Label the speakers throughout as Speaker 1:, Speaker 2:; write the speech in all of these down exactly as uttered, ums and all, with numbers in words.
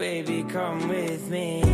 Speaker 1: baby, come with me.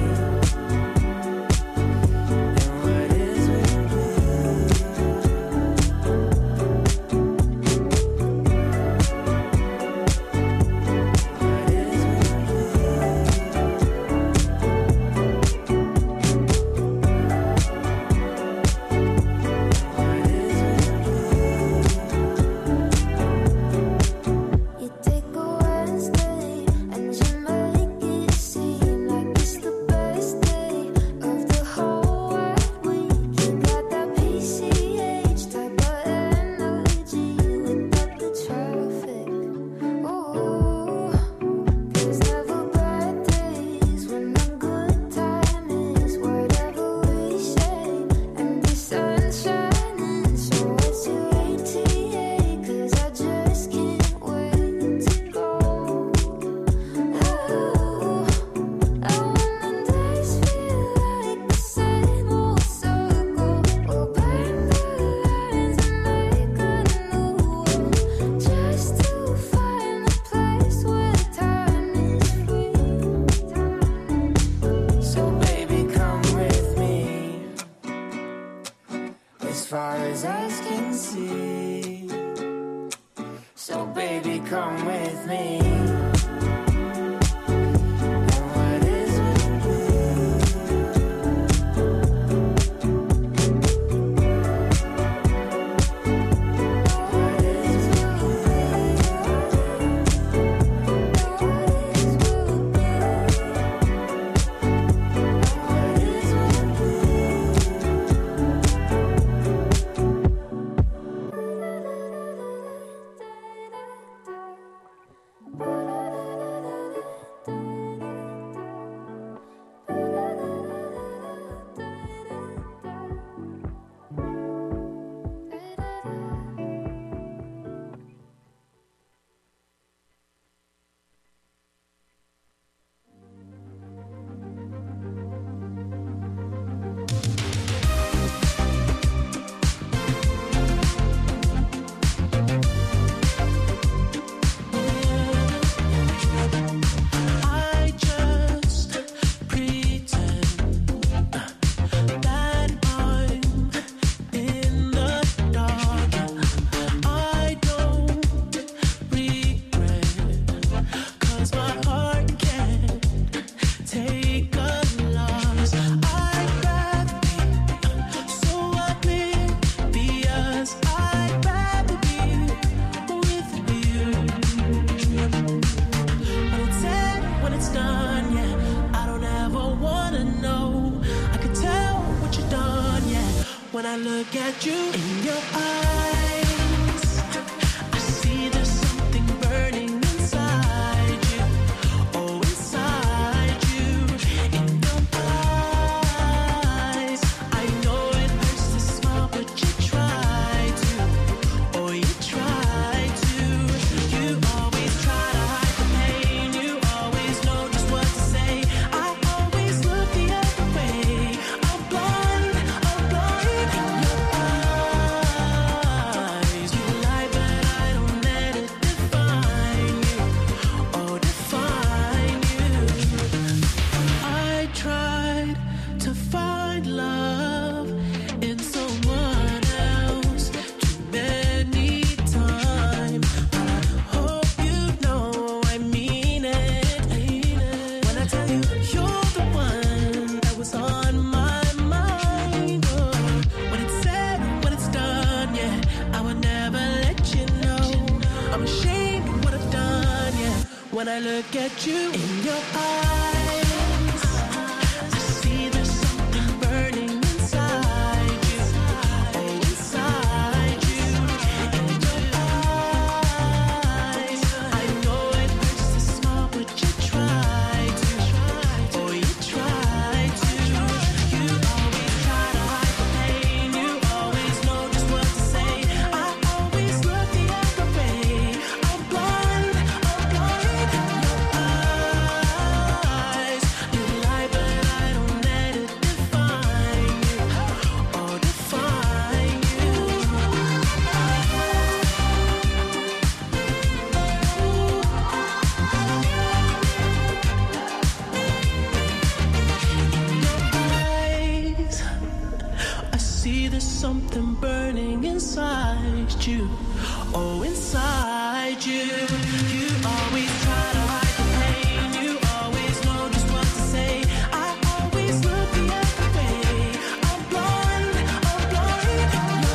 Speaker 2: see there's something burning inside you. Oh, inside you. You always try to hide the pain. You always know just what to say. I always look the other way. I'm blind, I'm blind.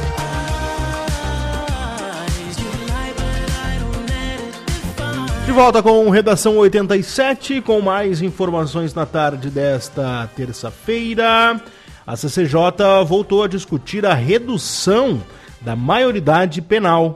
Speaker 2: Your eyes, you lie, but I don't let it define.
Speaker 3: De volta com Redação oitenta e sete, com mais informações na tarde desta terça-feira. A C C J voltou a discutir a redução da maioridade penal.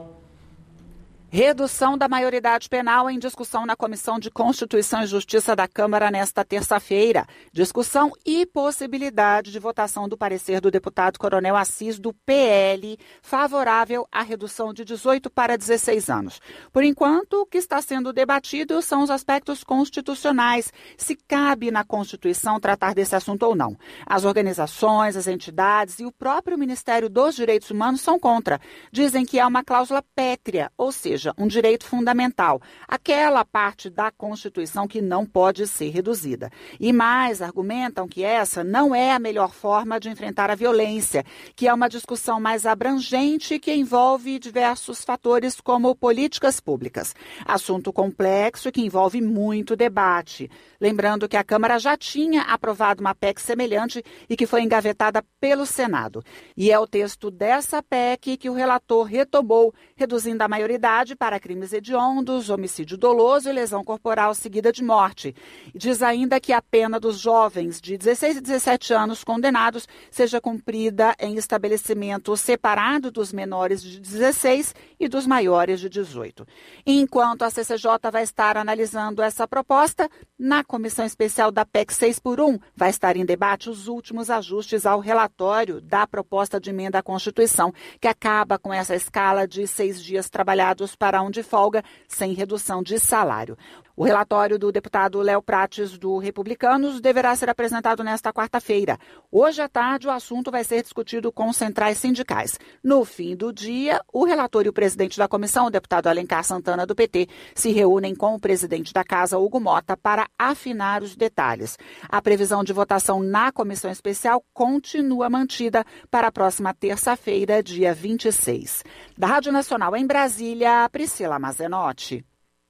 Speaker 4: Redução da maioridade penal em discussão na Comissão de Constituição e Justiça da Câmara nesta terça-feira. Discussão e possibilidade de votação do parecer do deputado Coronel Assis, do P L, favorável à redução de dezoito para dezesseis anos. Por enquanto, o que está sendo debatido são os aspectos constitucionais, se cabe na Constituição tratar desse assunto ou não. As organizações, as entidades e o próprio Ministério dos Direitos Humanos são contra. Dizem que é uma cláusula pétrea, ou seja, um direito fundamental, aquela parte da Constituição que não pode ser reduzida. E mais, argumentam que essa não é a melhor forma de enfrentar a violência, que é uma discussão mais abrangente que envolve diversos fatores como políticas públicas. Assunto complexo que envolve muito debate. Lembrando que a Câmara já tinha aprovado uma P E C semelhante e que foi engavetada pelo Senado. E é o texto dessa P E C que o relator retomou, reduzindo a maioridade para crimes hediondos, homicídio doloso e lesão corporal seguida de morte. E diz ainda que a pena dos jovens de dezesseis e dezessete anos condenados seja cumprida em estabelecimento separado dos menores de dezesseis e dos maiores de dezoito. Enquanto a C C J vai estar analisando essa proposta, na Comissão Especial da P E C seis por um vai estar em debate os últimos ajustes ao relatório da proposta de emenda à Constituição, que acaba com essa escala de seis dias trabalhados para um de folga, sem redução de salário. O relatório do deputado Léo Prates, do Republicanos, deverá ser apresentado nesta quarta-feira. Hoje à tarde, o assunto vai ser discutido com centrais sindicais. No fim do dia, o relator e o presidente da comissão, o deputado Alencar Santana, do P T, se reúnem com o presidente da Casa, Hugo Mota, para afinar os detalhes. A previsão de votação na comissão especial continua mantida para a próxima terça-feira, dia vinte e seis. Da Rádio Nacional em Brasília, Priscila Mazenotti.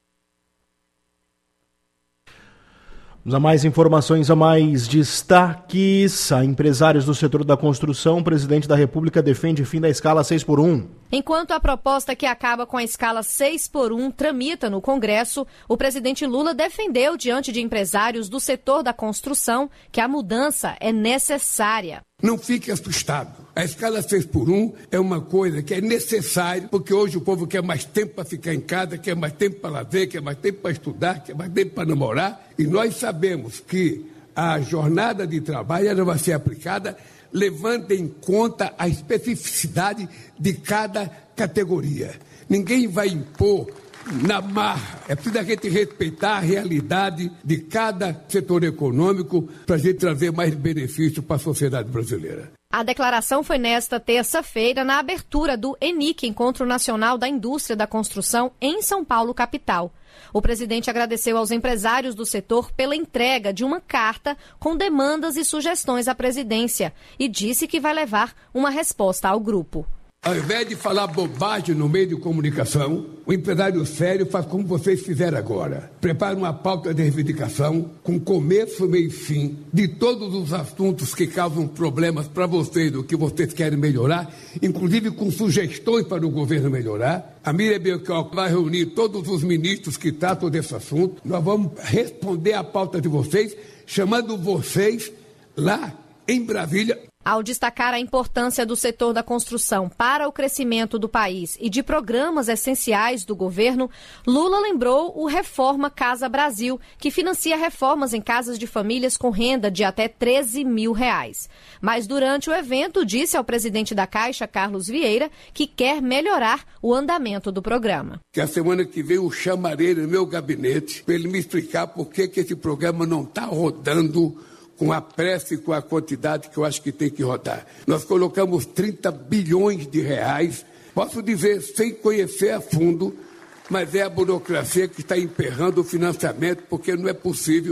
Speaker 3: Vamos a mais informações, a mais destaques. A empresários do setor da construção, o presidente da República defende fim da escala seis por um.
Speaker 5: Enquanto a proposta que acaba com a escala seis por um tramita no Congresso, o presidente Lula defendeu diante de empresários do setor da construção que a mudança é necessária.
Speaker 6: Não fique assustado. A escala seis por um é uma coisa que é necessária, porque hoje o povo quer mais tempo para ficar em casa, quer mais tempo para lazer, quer mais tempo para estudar, quer mais tempo para namorar. E nós sabemos que a jornada de trabalho ela vai ser aplicada levando em conta a especificidade de cada categoria. Ninguém vai impor na marra. É preciso a gente respeitar a realidade de cada setor econômico para a gente trazer mais benefício para a sociedade brasileira.
Speaker 5: A declaração foi nesta terça-feira na abertura do ENIC, Encontro Nacional da Indústria da Construção, em São Paulo, capital. O presidente agradeceu aos empresários do setor pela entrega de uma carta com demandas e sugestões à presidência e disse que vai levar uma resposta ao grupo.
Speaker 6: Ao invés de falar bobagem no meio de comunicação, o empresário sério faz como vocês fizeram agora. Prepara uma pauta de reivindicação com começo, meio e fim de todos os assuntos que causam problemas para vocês, o que vocês querem melhorar, inclusive com sugestões para o governo melhorar. A Miriam Belchior vai reunir todos os ministros que tratam desse assunto. Nós vamos responder a pauta de vocês, chamando vocês lá em Brasília.
Speaker 5: Ao destacar a importância do setor da construção para o crescimento do país e de programas essenciais do governo, Lula lembrou o Reforma Casa Brasil, que financia reformas em casas de famílias com renda de até treze mil reais. Mas durante o evento disse ao presidente da Caixa, Carlos Vieira, que quer melhorar o andamento do programa.
Speaker 6: Que a semana que vem eu chamarei no meu gabinete para ele me explicar por que, que esse programa não está rodando com a pressa e com a quantidade que eu acho que tem que rodar. Nós colocamos trinta bilhões de reais, posso dizer sem conhecer a fundo, mas é a burocracia que está emperrando o financiamento, porque não é possível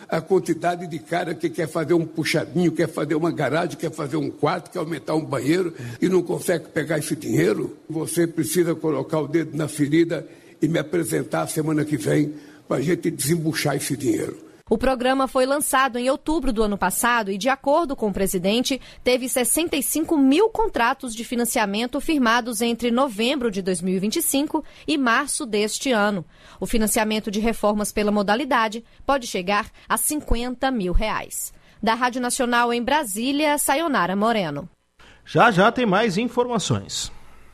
Speaker 6: a quantidade de cara que quer fazer um puxadinho, quer fazer uma garagem, quer fazer um quarto, quer aumentar um banheiro e não consegue pegar esse dinheiro. Você precisa colocar o dedo na ferida e me apresentar semana que vem para a gente desembuchar esse dinheiro.
Speaker 5: O programa foi lançado em outubro do ano passado e, de acordo com o presidente, teve sessenta e cinco mil contratos de financiamento firmados entre novembro de dois mil e vinte e cinco e março deste ano. O financiamento de reformas pela modalidade pode chegar a cinquenta mil reais. Da Rádio Nacional em Brasília, Sayonara Moreno.
Speaker 3: Já já tem mais informações.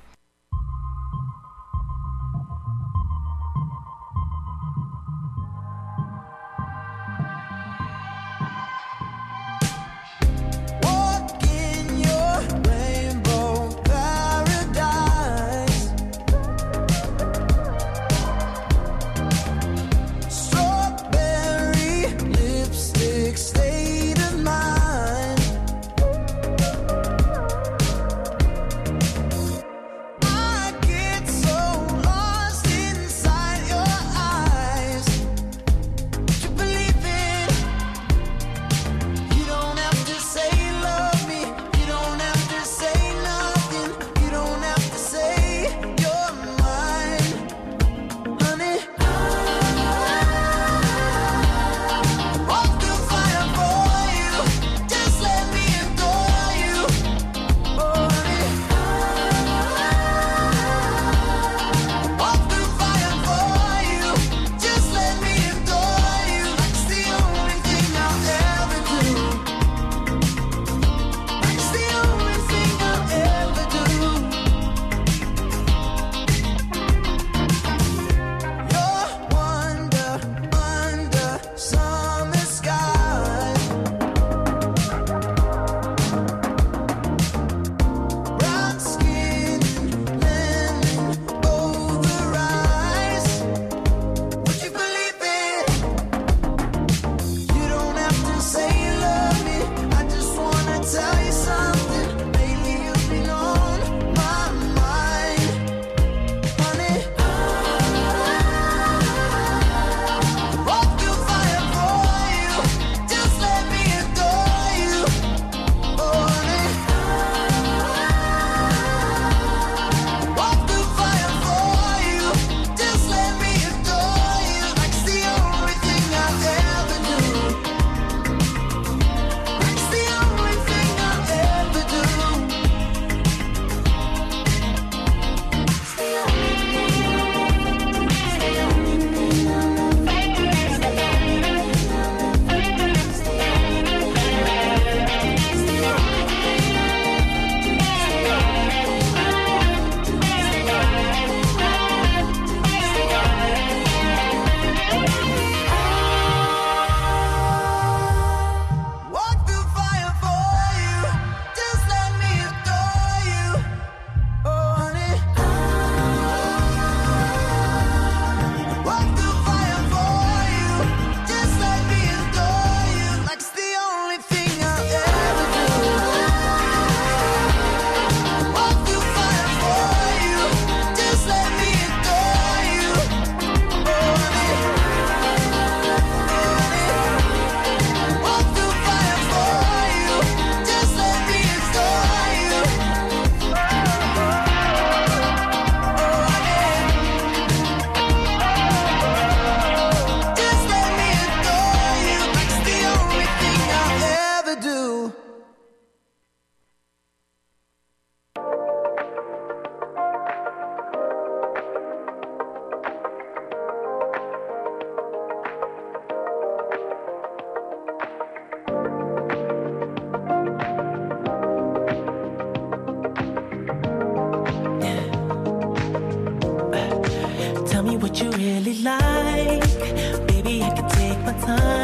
Speaker 2: what you really like. Baby, I can take my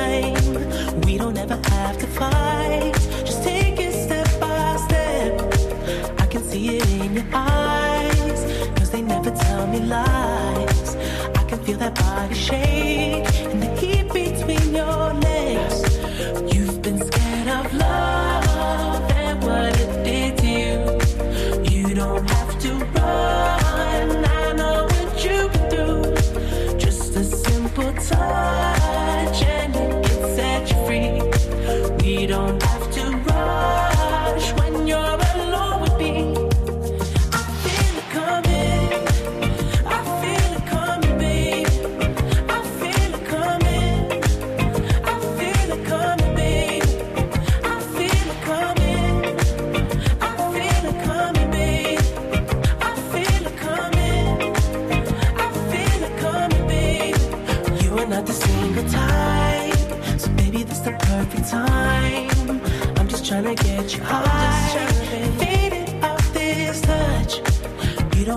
Speaker 2: time. We don't ever have to fight. Just take it step by step. I can see it in your eyes, 'cause they never tell me lies. I can feel that body shake and the heat between your legs. You've been scared of love and what it did to you. You don't have to run, I know what you've been through. Just a simple touch and it can set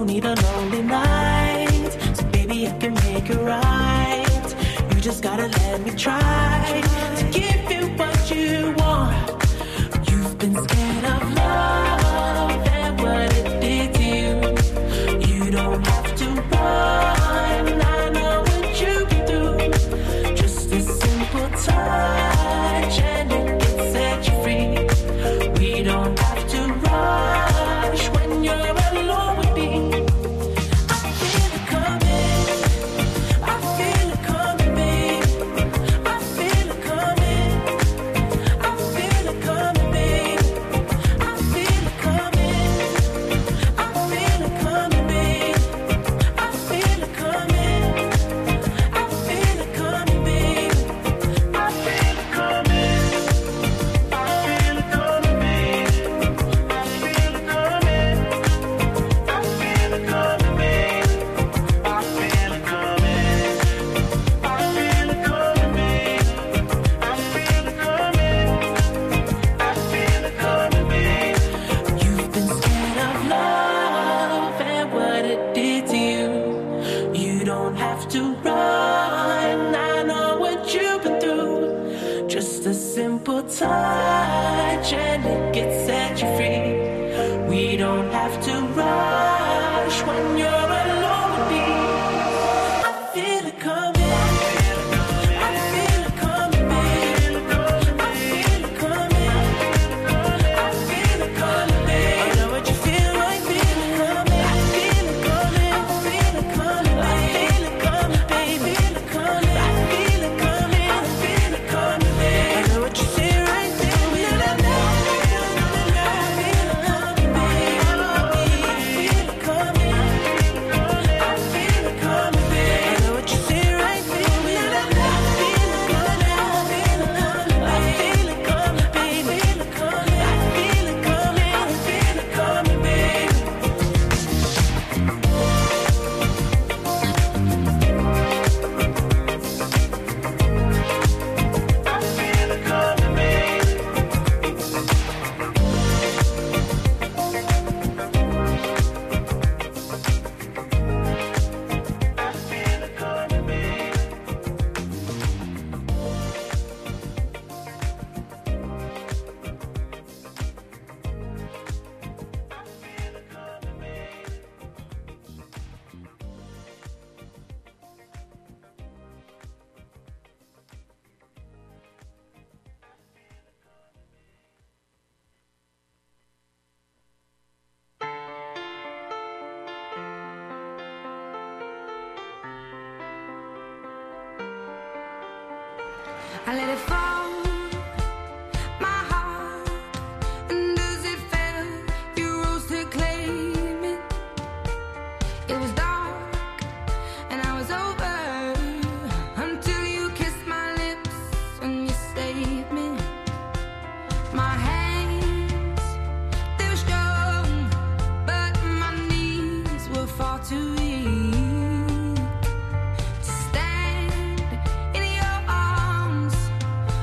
Speaker 2: don't need a lonely night. So baby, I can make it right. You just gotta let me try to give you what you want. You've been scared of love and what it did to you. You don't have to run, I know what you've been through. Just a simple touch and it can set you free. We don't have to rush when you're alone with me. I feel it coming, I feel it coming, babe. I feel it coming, I feel it coming, babe. I feel it coming, I feel it coming, babe. I feel it coming, I feel it coming, babe. I feel it coming, I feel it coming, babe. I feel it coming, I feel it coming, babe. I feel it coming, I feel it coming, babe. I feel it coming, I feel it coming, babe. You've been scared of love and what it did to you. You don't have to run, I know what you've been through. Just a simple touch and it can set you free. We don't have to rush when you're alone with me. I feel it coming, I feel it coming, babe. I feel it coming, I feel it coming, babe. I know what you feel, I feel it coming, I feel it coming, I feel it coming, I feel it coming, babe. I feel it coming, I feel it coming, I feel it coming, babe. I know what you feel, I feel it, I know, I feel it coming, babe. I feel it coming, I feel it coming, babe. I know what you feel, I feel it, I know, I feel it coming, I feel it coming, I feel it coming, babe. I feel it coming, I feel it coming, I feel it coming, babe. I feel it coming, babe. I feel it coming, babe.
Speaker 7: I let it fall, my heart, and as it fell, you rose to claim it. It was dark, and I was over, until you kissed my lips and you saved me. My hands, they were strong, but my knees were far too weak to stand in your arms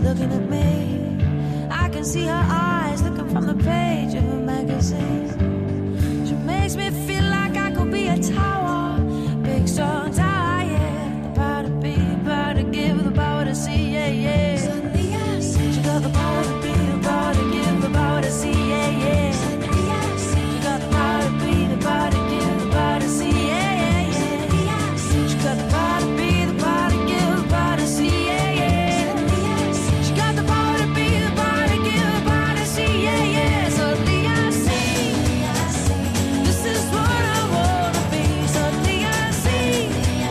Speaker 8: looking at me. I can see her eyes looking from the page of a magazine. She makes me feel like I could be a tower, big strong tower, yeah. The power to be, the power to give, the power to see, yeah, yeah. Suddenly I see she got the power to be, the power to give, the power to see, yeah, yeah. Suddenly I see she got the power to be, the power to give, the power to see, yeah, yeah, yeah. Suddenly I see she got the power to be, the power to give, the power to see, yeah, yeah. Suddenly I see she got the power to be, the power to give, the power to see, yeah, yeah. Suddenly I see this is what I wanna be. Suddenly I see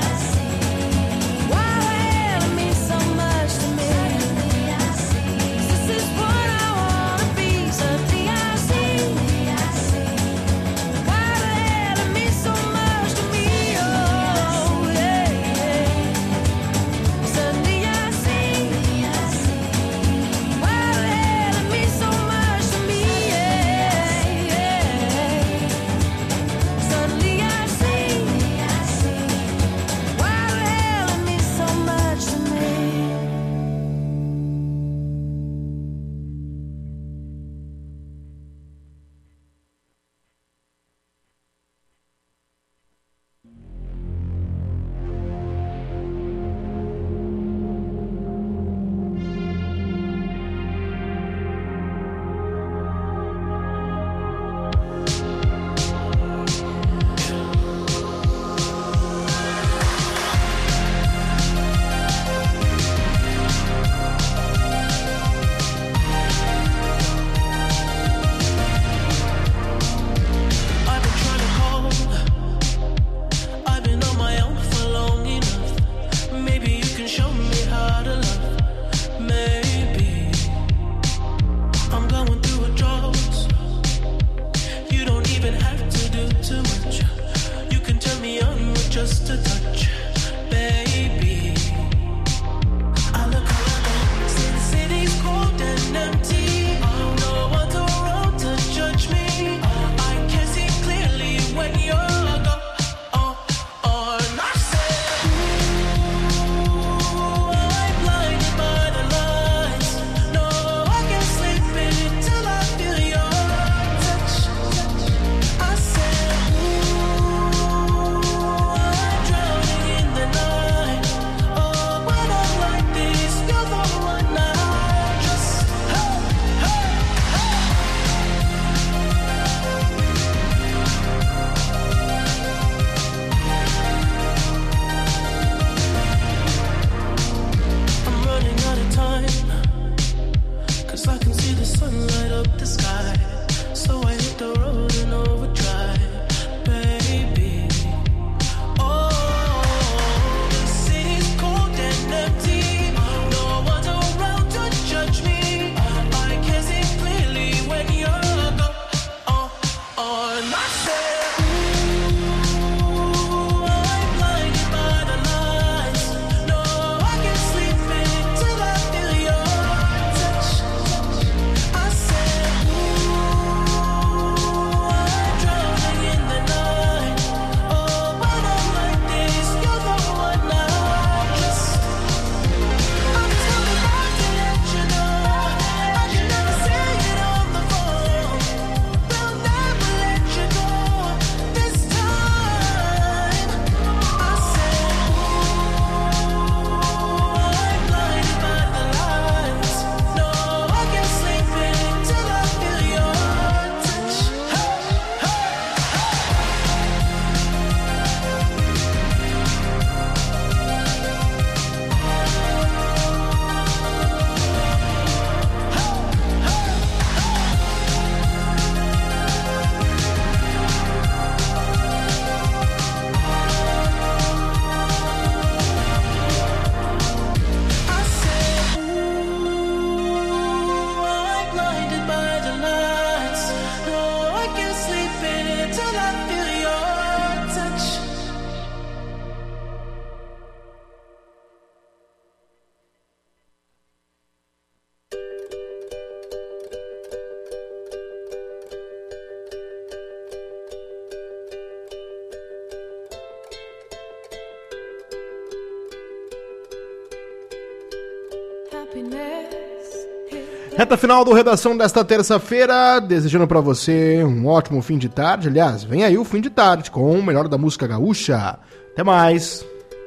Speaker 3: Reta final do Redação desta terça-feira, desejando pra você um ótimo fim de tarde. Aliás, vem aí o fim de tarde com o melhor da música gaúcha. Até mais!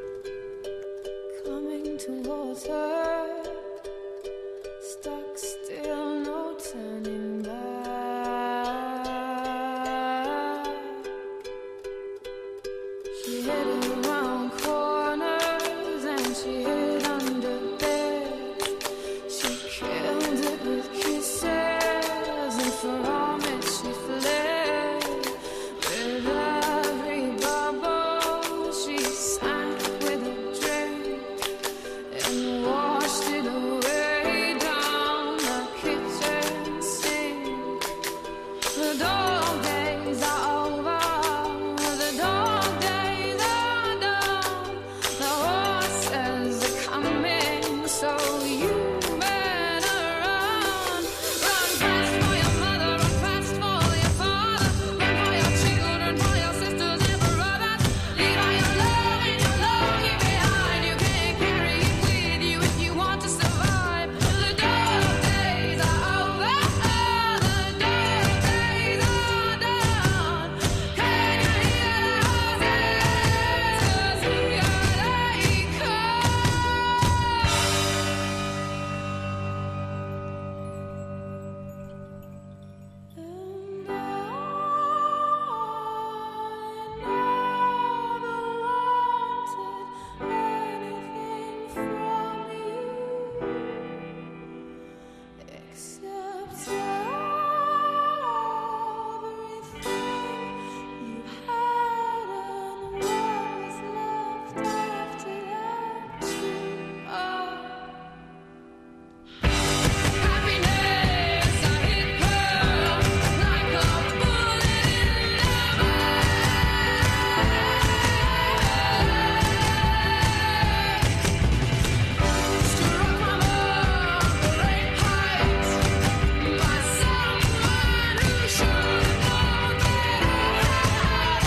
Speaker 8: Coming towards her, stuck still, no turning back. She hid around corners and she hid under beds. She killed it with kisses and for all that she fled. With every bubble she sank with a drink and washed it away down the kitchen sink. The dog days are over, the dog days are done. The horses are coming, so you better run. Run fast for your mother, run fast for your father, run for your children, for your sisters and brothers. Leave all your love and your longing behind. You can't carry it with you if you want to survive. The dog days are over, the dog days are done. Can you hear the horses? 'Cause here they come. And I never wanted anything from you except everything you had and what was left after that too. Happiness, I hit her like a bullet in the back. Struck from a great height by someone who should have known better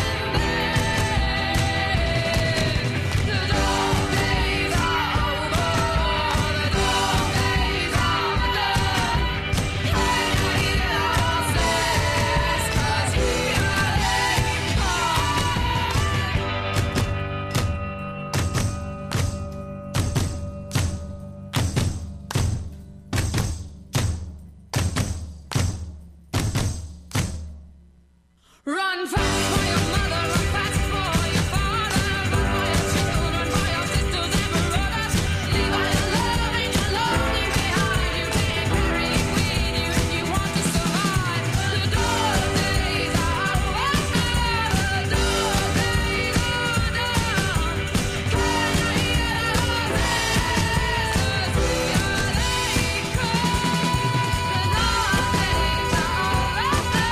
Speaker 8: than that. The dog days are over, the dog days are done. Can you hear the horses? 'Cause here they come. Run fast for your mother, run fast for your father, run for your children, for your sisters and brothers. Leave all your love and your longing behind. You can't carry it with you if you want to survive. The dog days are over, the dog days are done. Can you hear the horses? 'Cause here they come. The dog days are over, the dog days are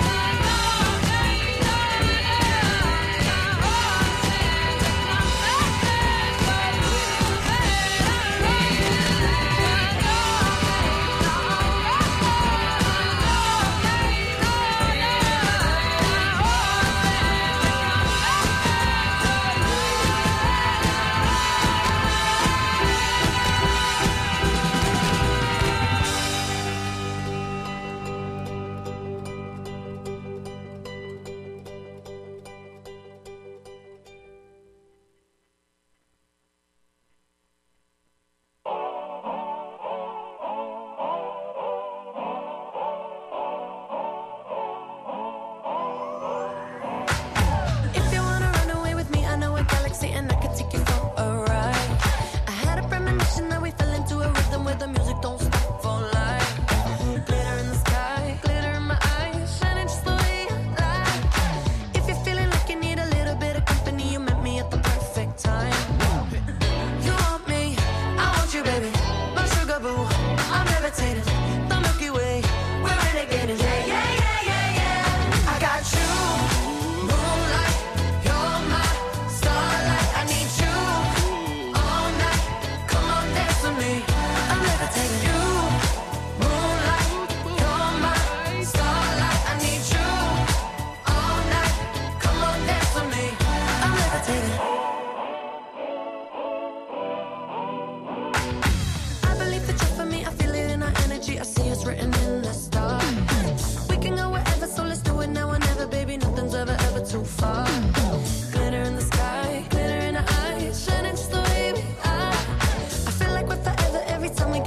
Speaker 8: If you wanna run away with me, I know a galaxy and I can take you for a ride. I had a premonition that we fell into a rhythm where the music don't stop for life. Glitter in the sky, glitter in my eyes, shining just the way you like. If you're feeling like you need a little bit of company, you met me at the perfect time. You want me, I want you, baby. My sugar boo, I'm levitating. The Milky Way, we're renegading. Yeah, yeah, yeah, yeah, yeah. I got you. Moonlight, you're my starlight. I need you all night. Come on, dance with me. I'm levitating. You, moonlight, you're my starlight. I need you all night. Come on, dance with me. I'm levitating. I believe that you're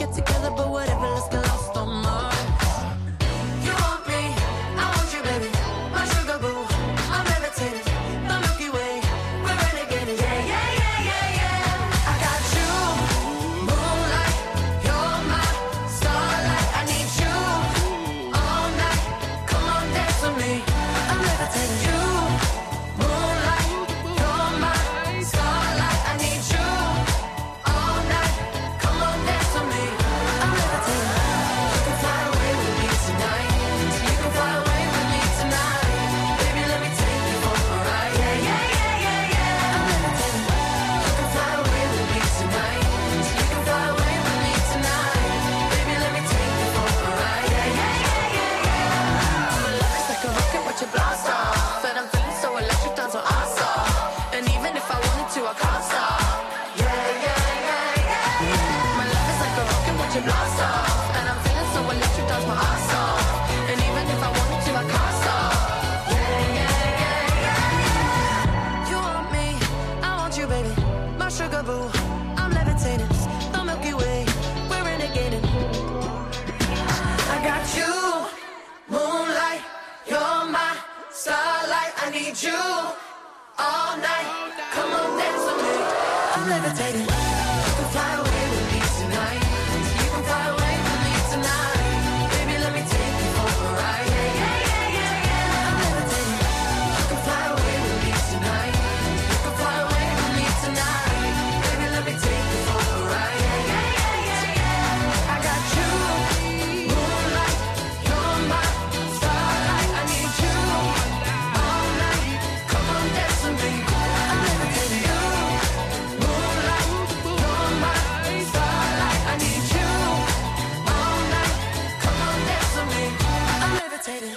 Speaker 8: get together, but whatever, let's get lost on Mars. You want me, I want you, baby. My sugar boo, I'm levitating. The Milky Way, we're renegading. Yeah, yeah, yeah, yeah, yeah. I got you, moonlight. You're my starlight. I need you all night. Come on, dance with me. I'm levitating. You, moonlight. You're my starlight. I need you all night. Come on, dance with me. I'm levitating. You can fly away with me tonight. You can fly away with me tonight. Baby, let me take you for a ride. Yeah, yeah, yeah, yeah, yeah. I'm levitating. You can fly away with me tonight. You can fly away with me tonight. Baby, let me take you for a ride. Yeah, yeah, yeah, yeah, yeah. My love is like a rocket, watch it blast off. And I'm feeling so electric, dance on awesome. And even if I wanted to, I can't stop. Yeah, yeah, yeah, yeah. My love is like a rocket, watch it blast off. And I'm feeling so electric, dance my ass off. And even if I wanted to, I can't stop. Yeah, yeah, yeah, yeah. You want me, I want you, baby. My sugar boo, I'm levitating. The Milky Way, we're renegading. I got you, moonlight. You're my starlight. I need you all night. Come on, dance with me. I'm levitating. You can fly away with me tonight. You can fly away with me tonight. Baby, let me take you for a ride. Yeah, yeah, yeah, yeah, yeah. I'm levitating. You can fly away with me tonight. You can fly away with me tonight. Baby, let me take you for a ride. Yeah, yeah, yeah, yeah, yeah. I got you, moonlight. You're my starlight. I need you all night. Come on, dance with me. I'm levitating. You, moonlight. You're my starlight. I need you all night. Come on, dance with me. I'm levitating.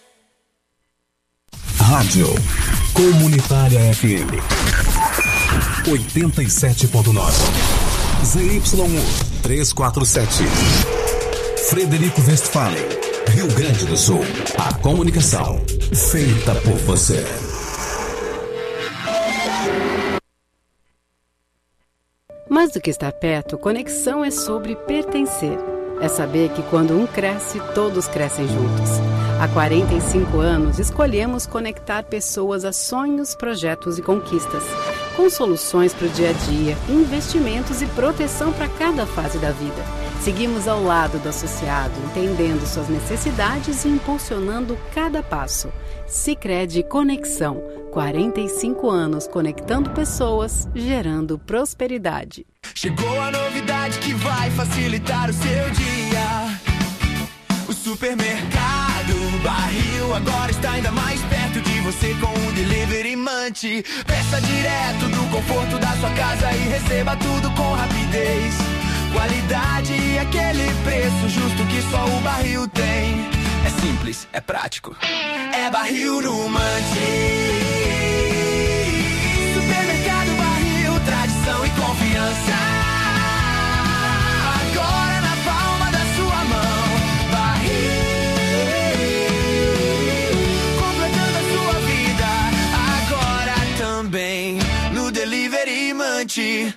Speaker 9: Rádio Comunitária F M oitenta e sete ponto nove. Z Y U trezentos e quarenta e sete. Frederico Westphalen, Rio Grande do Sul. A comunicação feita por você.
Speaker 10: Mais do que estar perto, conexão é sobre pertencer. É saber que quando um cresce, todos crescem juntos. Há quarenta e cinco anos, escolhemos conectar pessoas a sonhos, projetos e conquistas, com soluções para o dia a dia, investimentos e proteção para cada fase da vida. Seguimos ao lado do associado, entendendo suas necessidades e impulsionando cada passo. Sicredi Conexão, quarenta e cinco anos conectando pessoas, gerando prosperidade.
Speaker 2: Chegou a novidade que vai facilitar o seu dia. O supermercado Barril agora está ainda mais perto de você com o Delivery Munch. Peça direto do conforto da sua casa e receba tudo com rapidez. Qualidade e aquele preço justo que só o Barril tem. É simples, é prático. É Barril no Munch. Supermercado Barril, tradição e confiança. Agora na palma da sua mão. Barril, completando a sua vida. Agora também no Delivery Munch.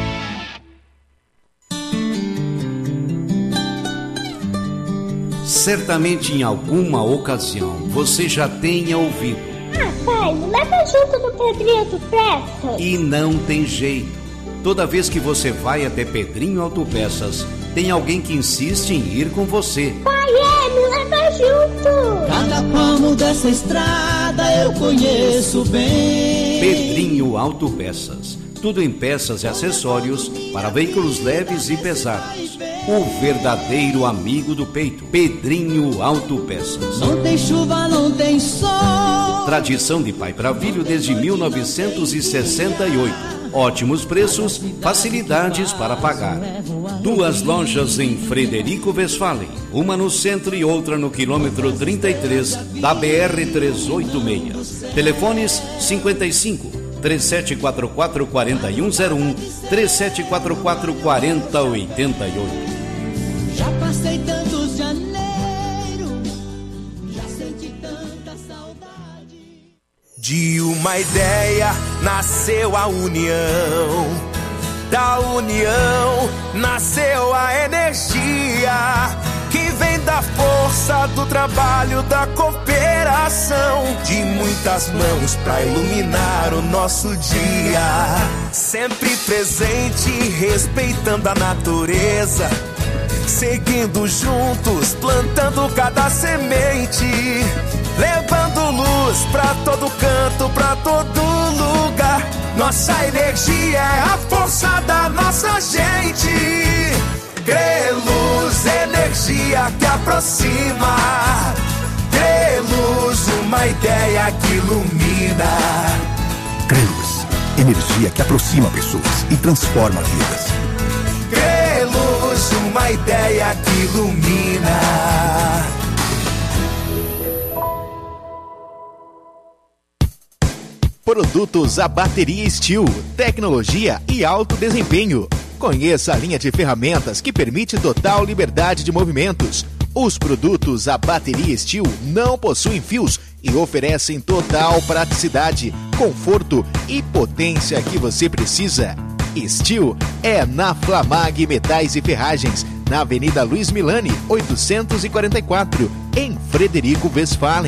Speaker 11: Certamente em alguma ocasião você já tenha ouvido.
Speaker 12: Ah, pai, me leva junto no Pedrinho Autopeças.
Speaker 11: E não tem jeito. Toda vez que você vai até Pedrinho Autopeças, tem alguém que insiste em ir com você.
Speaker 12: Pai, é, me leva junto.
Speaker 2: Cada palmo dessa estrada eu conheço bem.
Speaker 11: Pedrinho Autopeças. Tudo em peças e acessórios para veículos leves e pesados. O verdadeiro amigo do peito. Pedrinho Autopeças.
Speaker 2: Não tem chuva, não tem sol.
Speaker 11: Tradição de pai para filho desde mil novecentos e sessenta e oito. Ótimos preços, facilidades para pagar. Duas lojas em Frederico Westphalen. Uma no centro e outra no quilômetro trinta e três da B R trezentos e oitenta e seis. Telefones cinquenta e cinco, três sete quatro quatro, quatro um zero um, três sete quatro quatro, quatro zero oito oito.
Speaker 2: Já passei tantos janeiro, já senti tanta saudade.
Speaker 13: De uma ideia nasceu a união, da união nasceu a energia. energia que vem da força do trabalho, da cooperação de muitas mãos pra iluminar o nosso dia. Sempre presente, respeitando a natureza, seguindo juntos, plantando cada semente, levando luz pra todo canto, pra todo lugar. Nossa energia é a força da nossa gente. Creluz, energia que aproxima. Creluz, uma ideia que ilumina.
Speaker 14: Creluz, energia que aproxima pessoas e transforma vidas.
Speaker 13: Creluz, uma ideia que ilumina.
Speaker 15: Produtos a bateria Steel, tecnologia e alto desempenho. Conheça a linha de ferramentas que permite total liberdade de movimentos. Os produtos a bateria Steel não possuem fios e oferecem total praticidade, conforto e potência que você precisa. Steel é na Flamag Metais e Ferragens, na Avenida Luiz Milani, oitocentos e quarenta e quatro, em Frederico Westphalen.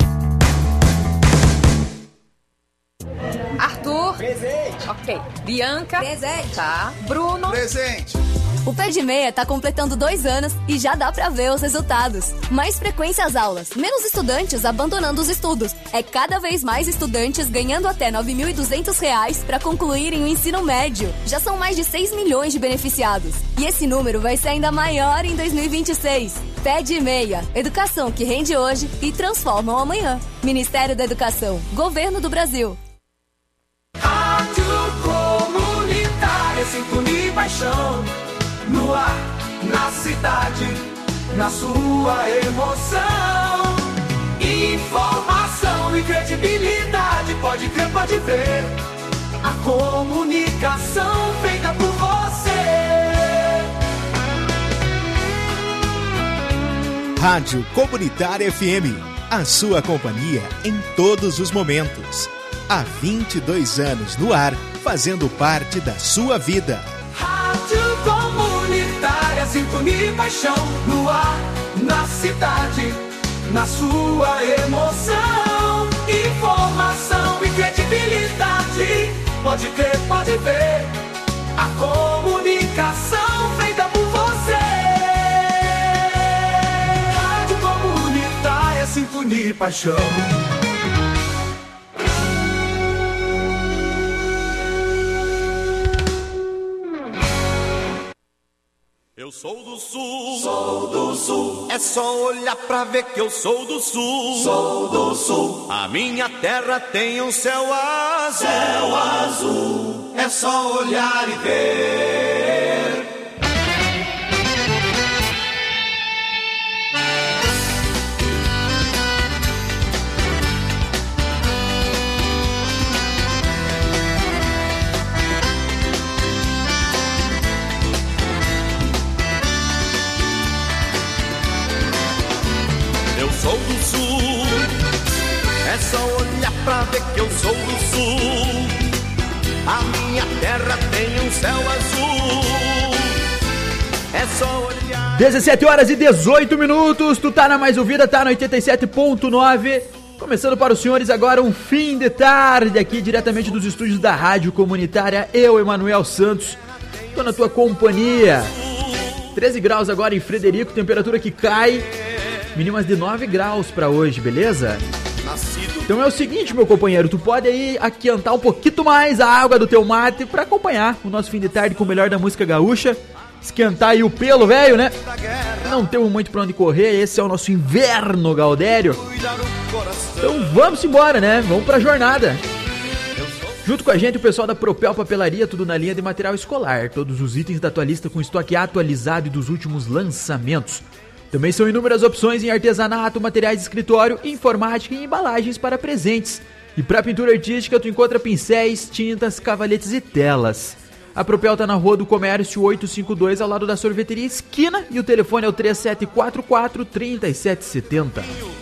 Speaker 16: Arthur. Presente. Ok. Bianca. Presente. Tá. Bruno.
Speaker 17: Presente.
Speaker 18: O Pé de Meia tá completando dois anos e já dá pra ver os resultados. Mais frequência às aulas, menos estudantes abandonando os estudos. É cada vez mais estudantes ganhando até nove mil e duzentos reais pra concluírem o ensino médio. Já são mais de seis milhões de beneficiados. E esse número vai ser ainda maior em dois mil e vinte e seis. Pé de Meia. Educação que rende hoje e transforma o amanhã. Ministério da Educação. Governo do Brasil.
Speaker 2: Rádio Comunitária, sintonia e paixão. No ar, na cidade, na sua emoção. Informação e credibilidade, pode crer, pode ver. A comunicação feita por você.
Speaker 15: Rádio Comunitária F M, a sua companhia em todos os momentos. Há vinte e dois anos no ar, fazendo parte da sua vida.
Speaker 2: Rádio Comunitária, sintonia e paixão. No ar, na cidade, na sua emoção. Informação e credibilidade, pode crer, pode ver. A comunicação feita por você. Rádio Comunitária, sintonia e paixão.
Speaker 19: Eu sou do sul, sou do sul. É só olhar pra ver que eu sou do sul, sou do sul. A minha terra tem um céu azul, céu azul. É só olhar e ver. Sou do sul, é só olhar pra ver que eu sou do sul. A minha terra tem um céu azul. É só olhar.
Speaker 3: dezessete horas e dezoito minutos, tu tá na mais ouvida, tá no oitenta e sete ponto nove. Começando para os senhores agora um fim de tarde aqui diretamente dos estúdios da Rádio Comunitária. Eu, Emanuel Santos, tô na tua companhia. treze graus agora em Frederico, temperatura que cai. Mínimas de nove graus pra hoje, beleza? Então é o seguinte, meu companheiro, tu pode aí aquentar um pouquinho mais a água do teu mate pra acompanhar o nosso fim de tarde com o melhor da música gaúcha. Esquentar aí o pelo, velho, né? Não temos muito pra onde correr, esse é o nosso inverno, Gaudério. Então vamos embora, né? Vamos pra jornada. Junto com a gente o pessoal da Propel Papelaria, tudo na linha de material escolar. Todos os itens da tua lista com estoque atualizado e dos últimos lançamentos. Também são inúmeras opções em artesanato, materiais de escritório, informática e embalagens para presentes. E para pintura artística tu encontra pincéis, tintas, cavaletes e telas. A Propel tá na Rua do Comércio oitocentos e cinquenta e dois, ao lado da Sorveteria Esquina, e o telefone é o três sete quatro quatro, três sete sete zero.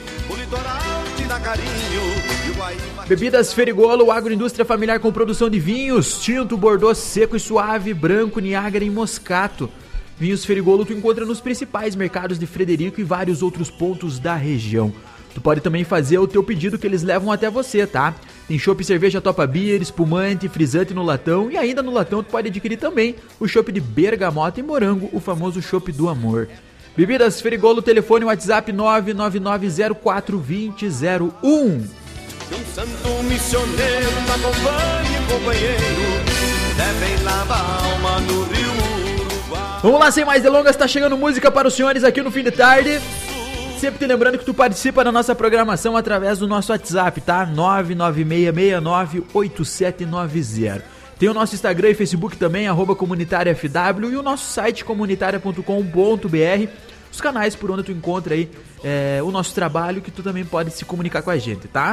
Speaker 3: Bebidas Ferigolo, agroindústria familiar com produção de vinhos, tinto, bordô seco e suave, branco, Niágara e moscato.
Speaker 17: Vinhos Ferigolo tu encontra nos principais mercados de Frederico e vários outros pontos da região. Tu pode também fazer o teu pedido que eles levam até você, tá? Tem chopp e cerveja Topa Beer, espumante, frisante no latão e ainda no latão tu pode adquirir também o chopp de bergamota e morango, o famoso chopp do amor. Bebidas Ferigolo, telefone WhatsApp nove nove nove zero quatro dois zero zero um.
Speaker 19: Um santo missioneiro acompanhe companheiro, devem lavar a alma no rio Uruguai.
Speaker 17: Vamos lá, sem mais delongas, tá chegando música para os senhores aqui no fim de tarde. Sempre te lembrando que tu participa da nossa programação através do nosso WhatsApp, tá? nove nove seis seis nove oito sete nove zero. Tem o nosso Instagram e Facebook também, arroba comunitária F W, e o nosso site comunitária ponto com ponto b r, os canais por onde tu encontra aí é, o nosso trabalho, que tu também pode se comunicar com a gente, tá?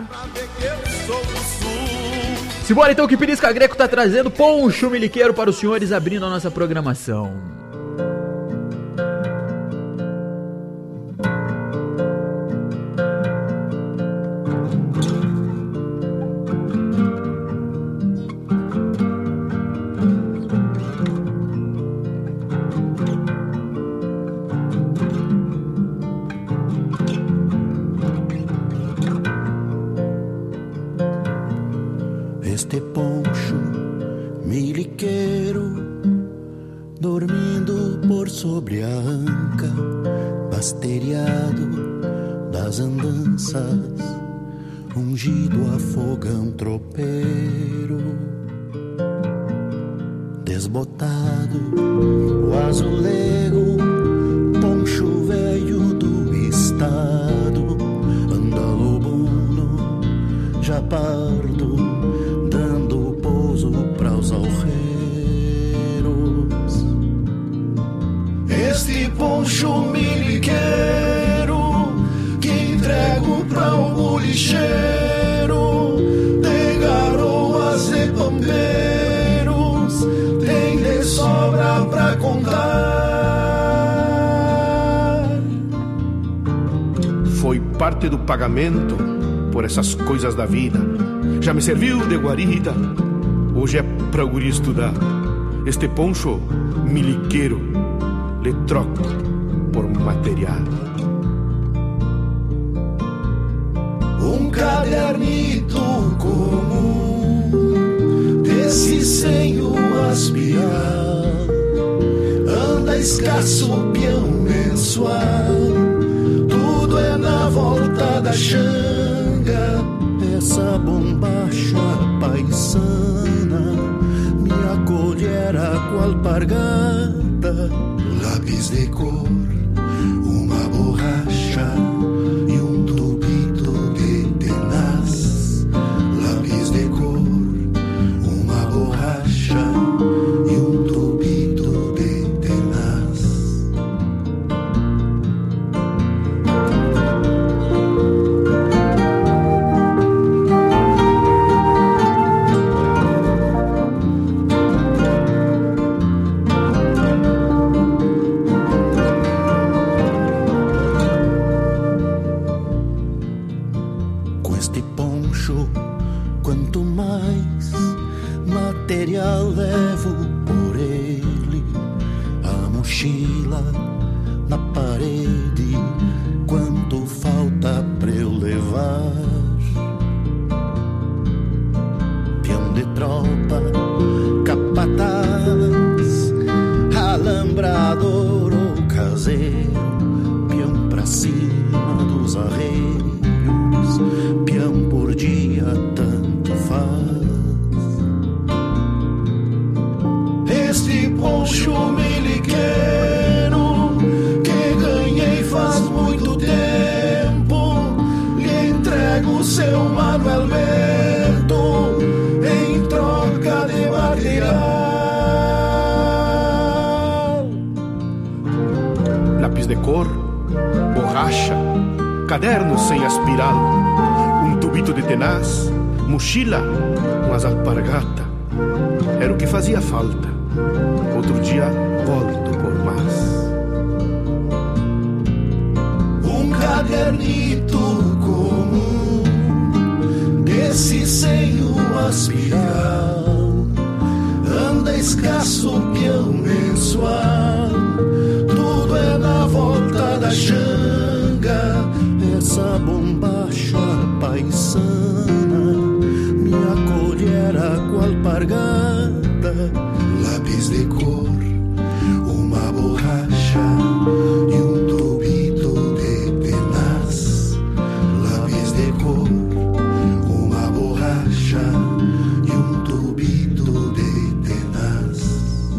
Speaker 17: Simbora então, que Pirisca Greco tá trazendo poncho miliqueiro para os senhores, abrindo a nossa programação.
Speaker 2: Este poncho miliqueiro, dormindo por sobre a anca, basteriado das andanças, ungido a fogão tropeiro, desbotado o azulego, poncho velho do estado, anda lobuno, já pardo, dando pouso para os alreiros. Este poncho miliqueiro que entrego pra um bolicheiro, tem garoas e pampeiros, tem de sobra pra contar.
Speaker 20: Foi parte do pagamento por essas coisas da vida. Já me serviu de guarida, hoje é pra o guri estudar. Este poncho miliqueiro lhe troco por material.
Speaker 2: Um cadernito comum, desse sem o aspiral, anda escasso peão mensual, tudo é na volta da xanga. Essa bombacha paisana me acolhera qual alpargata, lápis de cor, uma borracha e um tubito de tenaz. Lápis de cor, uma borracha e um tubito de tenaz. Levo por ele a mochila na parede, quanto falta pra eu levar. Peão de tropa, capataz, alambrador ou caseiro, peão pra cima dos arreios, peão por dia tanto faz. Este poncho miliqueiro que ganhei faz muito tempo, lhe entrego seu Manuel Bento em troca de material.
Speaker 20: Lápis de cor, borracha, caderno sem aspiral, um tubito de tenaz, mochila, umas alpargata, era o que fazia falta. Outro dia volto por mais.
Speaker 2: Um cadernito comum, desse sem o aspiral, anda escasso peão mensual, da xanga, essa bombacha paisana me acolhera qual pargata, lápis de cor, uma borracha e um tubito de tenaz. Lápis de cor, uma borracha e um tubito de tenaz.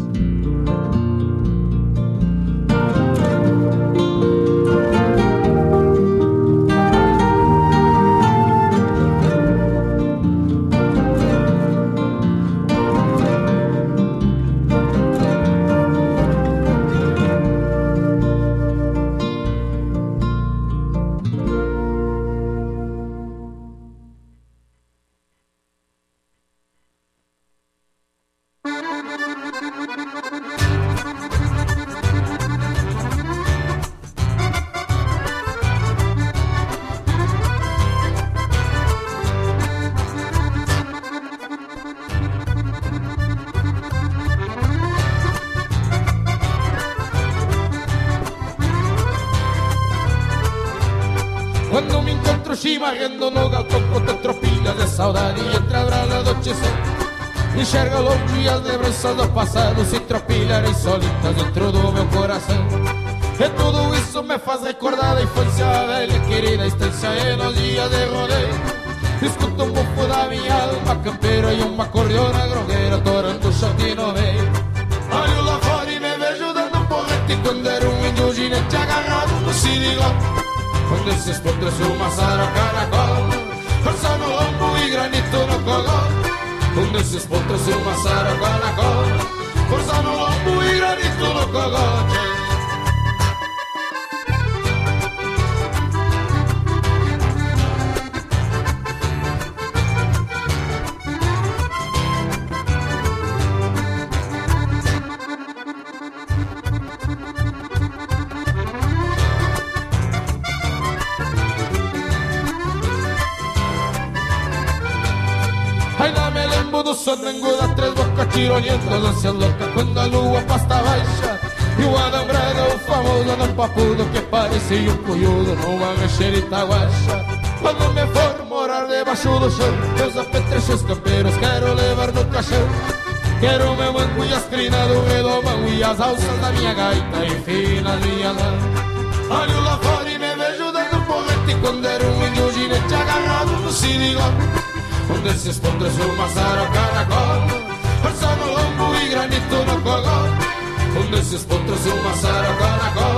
Speaker 21: Quando mi incontro scimarrando no galpão con tetropilhas de saudade e entre a brasa do anochecer enxergo longe as lembranças do passado se tropilharem solitas dentro do meu coração. E tudo isso me faz recordar da infância, a velha querida estância e nos dias de rodeio. Escuto um bufo da minha alma campeira e uma cordiona grogueira torando o shot no meio. Olho lá fora e me vejo dando um porrete quando era um índio ginete agarrado no sirigal. Quando esses potros uma saraca na cola, força no lombo e granito no cogó. Quando esses potros uma saraca na cola, força no lombo e granito no cogó. Ainda me lembro do sonango das três bocas tironeando danças loucas quando a lua pasta baixa e o adambrado, o famoso anão papudo que parecia um cunhudo numa mexerita guacha. Quando me for morar debaixo do chão, meus apetrechos campeiros quero levar no caixão. Quero meu manco e as crinas do redomão e as alças da minha gaita, enfim, nas minhas mãos. Olho lá fora e me vejo dando porrete quando era um índio ginete agarrado no sirigal. Quando esses potros uma saraca na cola, força no lombo e granito no cogó. Quando esses potros uma saraca na cola,